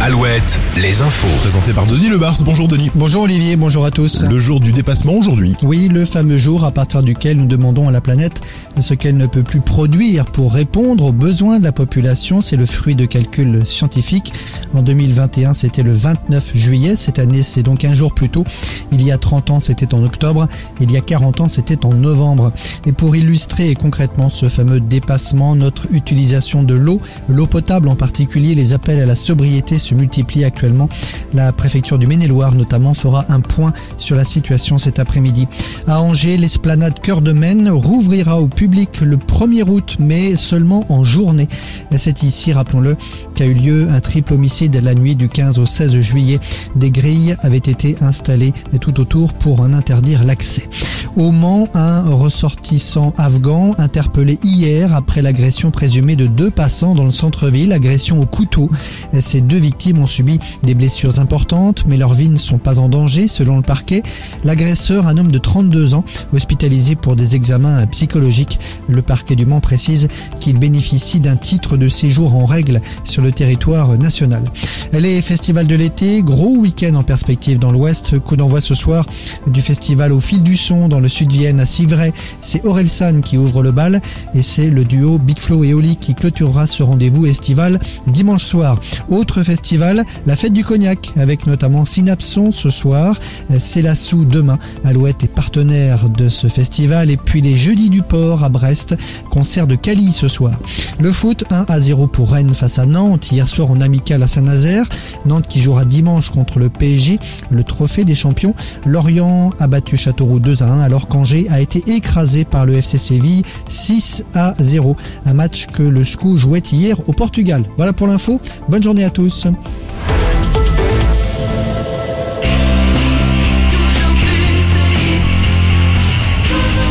Alouette, les infos. Présenté par Denis Lebars. Bonjour Denis. Bonjour Olivier, bonjour à tous. Le jour du dépassement aujourd'hui. Oui, le fameux jour à partir duquel nous demandons à la planète ce qu'elle ne peut plus produire pour répondre aux besoins de la population. C'est le fruit de calculs scientifiques. En 2021, c'était le 29 juillet. Cette année, c'est donc un jour plus tôt. Il y a 30 ans, c'était en octobre. Il y a 40 ans, c'était en novembre. Et pour illustrer concrètement ce fameux dépassement, notre utilisation de l'eau potable en particulier, les appels à la sobriété se multiplient actuellement. La préfecture du Maine-et-Loire notamment fera un point sur la situation cet après-midi. À Angers, l'esplanade Cœur de Maine rouvrira au public le 1er août, mais seulement en journée. C'est ici, rappelons-le, qu'a eu lieu un triple homicide la nuit du 15 au 16 juillet. Des grilles avaient été installées tout autour pour en interdire l'accès. Au Mans, un ressortissant afghan interpellé hier après l'agression présumée de 2 passants dans le centre-ville, agression au couteau. Ces 2 victimes ont subi des blessures importantes, mais leurs vies ne sont pas en danger selon le parquet. L'agresseur, un homme de 32 ans, hospitalisé pour des examens psychologiques. Le parquet du Mans précise qu'il bénéficie d'un titre de séjour en règle sur le territoire national. Les festivals de l'été, gros week-end en perspective dans l'Ouest. Coup d'envoi ce soir du festival au fil du son dans le Sud-Vienne à Civray. C'est Orelsan qui ouvre le bal et c'est le duo Big Flo et Oli qui clôturera ce rendez-vous estival dimanche soir. Autre festival, la fête du cognac avec notamment Synapson ce soir. C'est la Sou demain. Alouette est partenaire de ce festival et puis les Jeudis du Port à Brest. Concert de Cali ce soir. Le foot 1-0 pour Rennes face à Nantes. Hier soir en amical à Saint-Nazaire. Nantes qui jouera dimanche contre le PSG, le trophée des champions. Lorient a battu Châteauroux 2-1 alors qu'Angers a été écrasé par le FC Séville 6-0. Un match que le SCO jouait hier au Portugal. Voilà pour l'info. Bonne journée à tous.